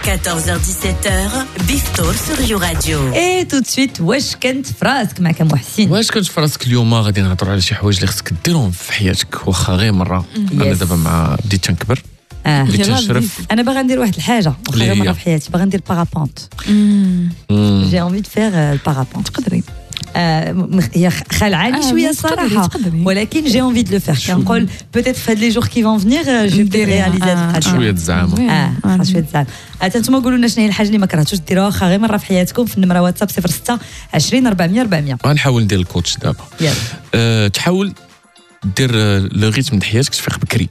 14h-17h, Biftoor sur Rio Radio. Et tout de suite, واش كنت فراسك معك محسن؟ واش كنت فراسك اليوم غادي نهضروا على شي حوايج اللي خصك ديرهم في حياتك واخا غير مره. انا دابا مع بديت تنكبر بديت تنشرف. انا باغا ندير واحد الحاجه واخا غير مره في حياتي، باغا ندير بارابونت. جي انفي دو فير البارابونت. تقدري هي خلعاني شويه الصراحه، ولكن جي انفي دو لو فير. كنقول بوتيت في هاد لي جور كي فون فينير جو بي رياليزي هاد الحاجه. شويه الزعامه شويه الزعامه. انتما قولوا لنا شنو هي الحاجه اللي ما كرهتوش ديروها واخا غير مره في حياتكم في النمره واتساب 06 20 400 400. غنحاول ندير الكوتش دابا. تحاول دير لو ريتم د حياتك تفيق بكري،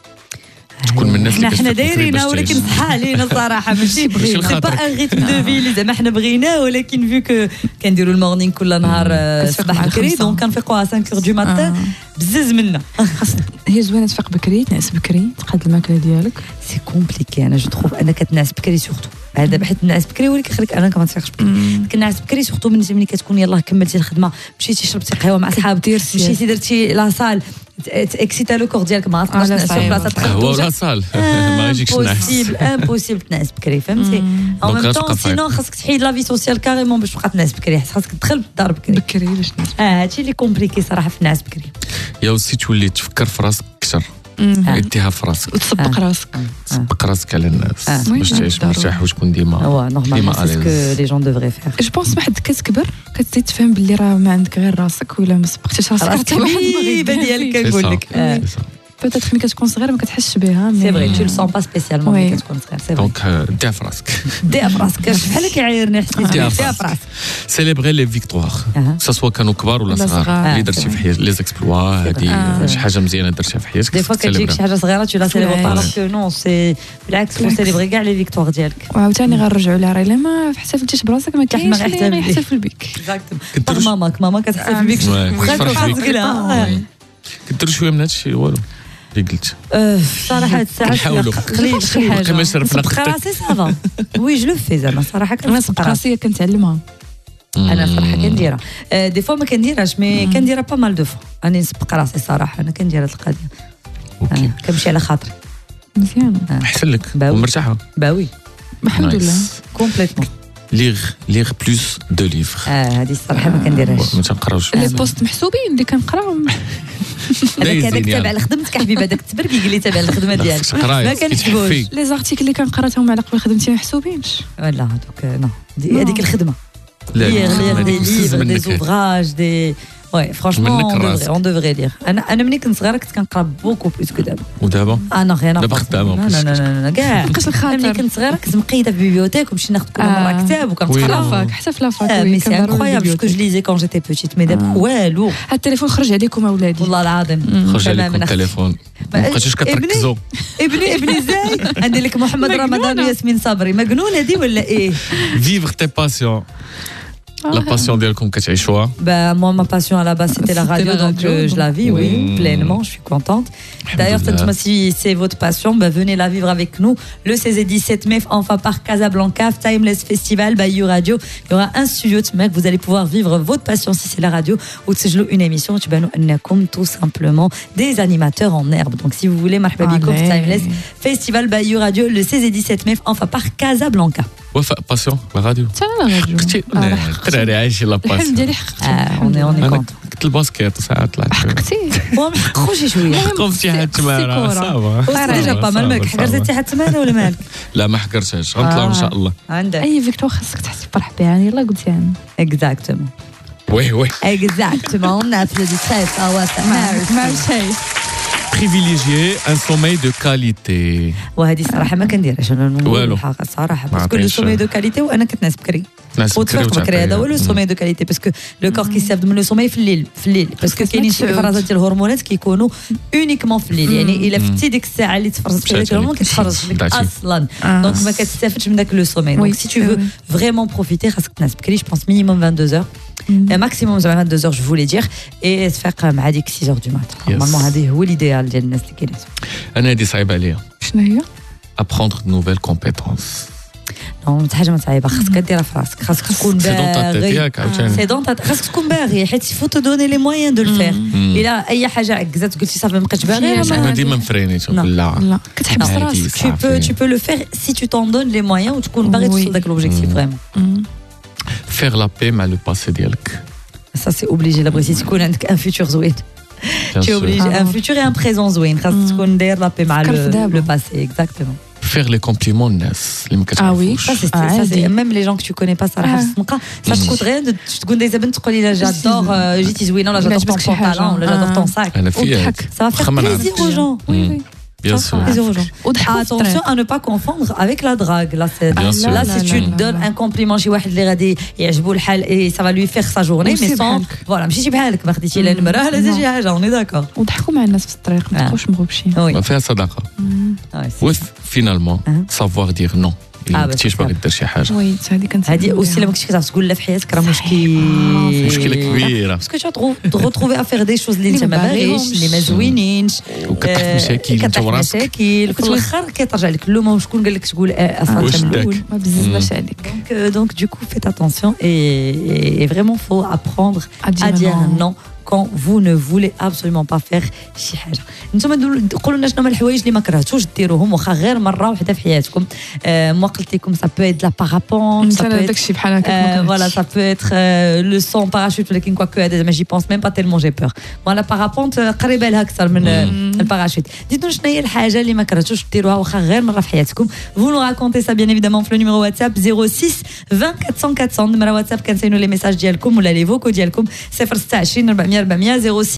تكون من الناس اللي حنا دايرينها ولكن صح علينا الصراحه ماشي با ان ريتم دو في اللي زعما حنا بغيناه، ولكن فيو كو كنديروا المورنينغ كل نهار الصباح بكري دونك كنفيقوا 5 دو ماتان بزز منا. هي زوينه تفيق بكري، تنعس بكري، تقاد الماكله ديالك. سي كومبليكي انا جو تروف انك تنعس بكري سورتو هذا بحيث النعاس بكري هو اللي كيخليك انك ما تفيقش بكري. كنعس بكري سورتو ملي كتكون يلاه كملتي الخدمه، مشيتي شربتي قهوه مع صحابك، مشيتي درتي لا صال اكسيتا لو كور ديالك، ما تبقاش تنعس في بلاصه قهوه ولا صال ما يجيكش تنعس. امبوسيبل تنعس بكري فهمتي. او ميم طون سينو خاصك تحيد لا في سوسيال كاريمون باش تبقى تنعس بكري، خاصك تدخل بالدار بكري باش تنعس. هادشي اللي كومبليكي صراحه في النعاس بكري. يا وسي تولي تفكر في راسك اكثر، اديها في راسك وتسبق راسك، تسبق راسك على الناس باش تعيش مرتاح وتكون ديما نورمال. سي سكو لي جون ديفري فير. جو بونس واحد كتكبر كتزيد تفهم باللي راه ما عندك غير راسك، ولا ما سبقتيش راسك حتى واحد ديالك كنقول لك. بوتيت ملي كتكون صغير ما كتحسش بها، سي فري تو لو سون با سبيسيالمون ملي كتكون صغير. سي فري دونك ديها في راسك، ديها في راسك بحال كيعايرني حسيت ديها في راسك. سيليبري لي فيكتوار سوا كانوا كبار ولا صغار اللي درتي في حياتك، لي زيكسبلوا هذه شي حاجه مزيانه درتيها في حياتك. دي فوا كتجيك شي حاجه صغيره تو لا سيليبري باسكو نو سي بالعكس فو سيليبري كاع لي فيكتوار ديالك. وعاوتاني غنرجعوا لها، راه الا ما احتفلتيش براسك ما كاينش اللي يحتفل بك. اكزاكتومون ماما كتحتفل بك وخا فرحتك لها. كدير شويه من هادشي والو اللي قلت. صراحه ساعات قليل شي حاجه كما شرفنا راسي صافا. وي جو لو في زعما صراحه كنسبق راسي كنتعلمها. انا صراحه كنديرها دي فوا ما كنديرهاش مي كنديرها با مال دو فوا. انا نسبق راسي صراحه انا كندير هاد القضيه. كنمشي على خاطري مزيان احسن لك ومرتاحه. باوي الحمد لله كومبليتمون. ليغ بلوس دو ليفر. هذه الصراحه ما كنديرهاش. ما تنقراوش لي بوست محسوبين اللي كنقراهم. هذاك تابع لخدمتك حبيبي، هذاك التبرك قال لي تابع الخدمه ديالك ما كنحسبوش. لي زارتيكل اللي كنقراهم على قبل خدمتي ما محسوبينش. لا هذوك نو هذيك الخدمه. لا دي ليفر دي زوفراج دي وي فرانشمون اون دوفري دير. انا ملي كنت صغيره كنت كنقرا بوكو بلوس كو دابا. ودابا انا غير دابا خدامه. لا كاع بقاش الخاطر. ملي كنت صغيره كنت مقيده في البيبيوتيك ومشي ناخذ كل مره كتاب وكنقرا حتى في لافاك. مي سي انكرويابل باسكو جو ليزي كون جيتي بوتيت مي دابا والو. هاد التليفون خرج عليكم اولادي والله العظيم خرج عليكم التليفون ما بقيتوش كتركزوا. ابني زاي عندي لك محمد رمضان وياسمين صبري مجنونه دي ولا ايه؟ فيفر تي باسيون. La passion d'Elcom Kachaichoa. Moi, ma passion à la base, c'était la radio, donc je la vis, oui, pleinement, je suis contente. D'ailleurs, si c'est votre passion, venez la vivre avec nous. Le 16 et 17 mai, enfin par Casablanca, Timeless Festival, You Radio. Il y aura un studio de mec, vous allez pouvoir vivre votre passion si c'est la radio, ou si je une émission, comme tout simplement des animateurs en herbe. Donc si vous voulez, Marhabikoum, Timeless Festival, You Radio, le 16 et 17 mai, enfin par Casablanca. وفاء باسيون لا راديو. لا راديو. ترى عايشين لا باسيون. الحلم ديالي حققتي. اوني كونت. كنت الباسكيت وساعات طلعت. حققتي. هو ما حققوش شويه. حققوا في حد تماره صافا. ديجا با مال مالك حقرتي حد تماره ولا مالك؟ لا ما حقرتهاش غنطلعوا ان شاء الله. عندك اي فيكتور خاصك تحس بفرح بها يلاه قلتي انا. اكزاكتومون. وي اكزاكتومون نافذ دي تريس مارشي. privilégier un sommeil de qualité. وهذه الصراحه ما كنديرهاش انا نقول الحق الصراحه باسكو لو سومي دو كاليتي وانا كتنعس بكري. وتفيق بكري هذا هو لو سومي دو كاليتي باسكو لو كور كيستافد من لو سومي في الليل باسكو كاينين شي افرازات ديال الهرمونات كيكونوا اونيكمون في الليل. يعني الا فتي ديك الساعه اللي تفرزت فيها الهرمون كتخرج لك اصلا دونك ما كتستافدش من داك لو سومي. دونك سي تو فو فريمون بروفيتي خاصك تنعس بكري. جو بونس مينيموم 22 heures ماكسيموم 22 heures je voulais dire et تفيق مع ديك 6 heures du matin. نورمالمون هذه هو ليديال ديال الناس اللي كاينين. انا هذه صعيبه عليا. شنو هي؟ apprendre de nouvelles compétences. نو حاجه ما صعيبه خاصك ديرها في راسك خاصك تكون باغي سي دون خاصك تكون باغي حيت فو تو دوني لي مويان دو لو فير الا اي حاجه عكزات قلتي صافي ما بقيتش باغي انا ديما مفرينيت لا كتحبس راسك tu peux le faire si tu t'en donnes les moyens وتكون باغي توصل داك لوبجيكتيف فريمون faire la paix مع لو باسي ديالك ça c'est obligé لا بغيتي تكون عندك ان فيتور زوين tu es obligé un futur et un présent زوين خاصك تكون داير لا بي مع لو باسي exactement faire les compliments الناس اللي ما كتعرفوش ça c'est même les gens que tu connais pas صراحه في السمقه ça تكون غير تكون ديزا بنت تقولي لا جادور جيتي زوينه ولا جادور طون بونطالون ولا جادور طون ساك انا فيها ça va faire plaisir aux gens oui Bien sûr. Attention à ne pas confondre avec la drague. Là, si tu donnes un compliment chez واحد اللي غادي يعجبو الحال et ça va lui faire sa journée mais sans voilà ماشي بحالك ما خديتي لا المراه لا شي حاجه on est d'accord. وضحكوا مع الناس في الطريق ما تبقاوش مغبشين. فيها صداقه. Finalement savoir dire non. ما كنتيش باغي دير شي حاجه وي هذه اوسي لا ما كنتيش كتعرف تقول لا في حياتك راه مشكله كبيره باسكو تو retrouver à faire des choses اللي انت ما باغيش اللي ما زوينينش وكتحط مشاكل انت وراسك في الاخر كيطرجع لك اللومه وشكون قال لك تقول اصلا انت من الاول ما بزاف عليك donc du coup faites attention et vraiment faut apprendre à dire non quand vous ne voulez absolument pas faire شي حاجه نتوما قولوا لنا شنو هما الحوايج اللي ما كرهتوش ديروهم واخا غير مره واحده في حياتكم ما قلت لكم ça peut être la parapente ça peut être داكشي بحال هكا voilà ça peut être le saut en parachute ولكن quoi que mais j'y pense même pas tellement j'ai peur moi la parapente قريبه لها اكثر من الباراشوت ديتو شنو هي الحاجه اللي ما كرهتوش ديروها واخا غير مره في حياتكم vous nous racontez ça bien évidemment في le numéro WhatsApp 06 20 400 400 نمره واتساب كنسينو لي ميساج ديالكم ولا لي فوكو ديالكم 026 400 400 06